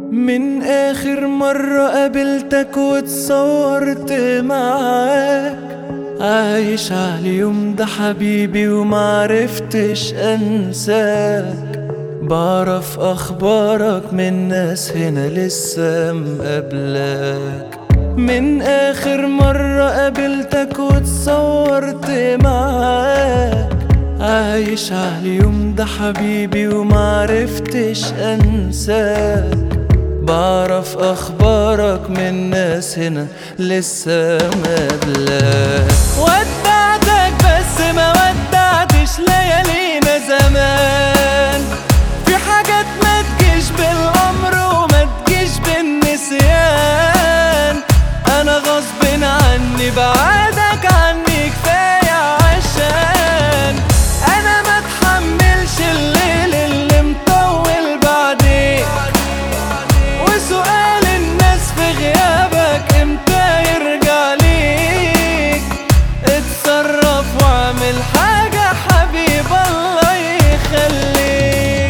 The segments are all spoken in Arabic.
من آخر مرة قابلتك واتصورت معاك، عايش عاليوم ده حبيبي ومعرفتش أنساك. بعرف أخبارك من ناس هنا لسه مقابلاك. من آخر مرة قابلتك واتصورت معاك، عايش عاليوم ده حبيبي ومعرفتش أنساك. بعرف أخبارك من ناس هنا لسه مقابلاك. ودعتك بس ما ودعتش ليالينا زمان، في حاجات ما تجيش بالأمر وما تجيش بالنسيان. أنا غصب عني بعدك عني كفاية، عشان أنا ما اتحملش الليل اللي مطول بعديك، وسؤال الناس في غيابك امتى يرجع ليك. اتصرف واعمل حاجة حبيب الله يخليك.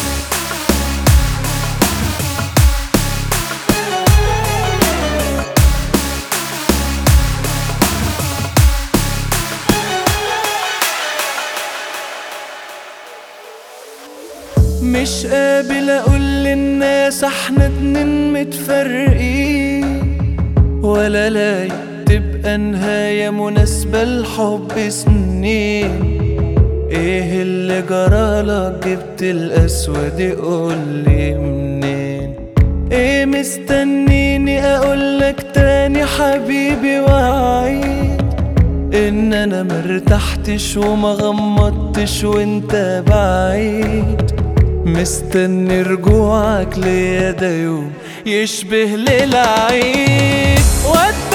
مش قابل اقول للناس احنا اتنين متفرقين، ولا لايق تبقى نهاية مناسبة لحب سنين. ايه اللي جرالك جبت الاسود قولي منين؟ ايه مستنيني اقولك تاني حبيبي وعيد ان انا مرتحتش وما غمضتش وانت بعيد. مستني رجوعك ليا ده يوم يشبه للعيد.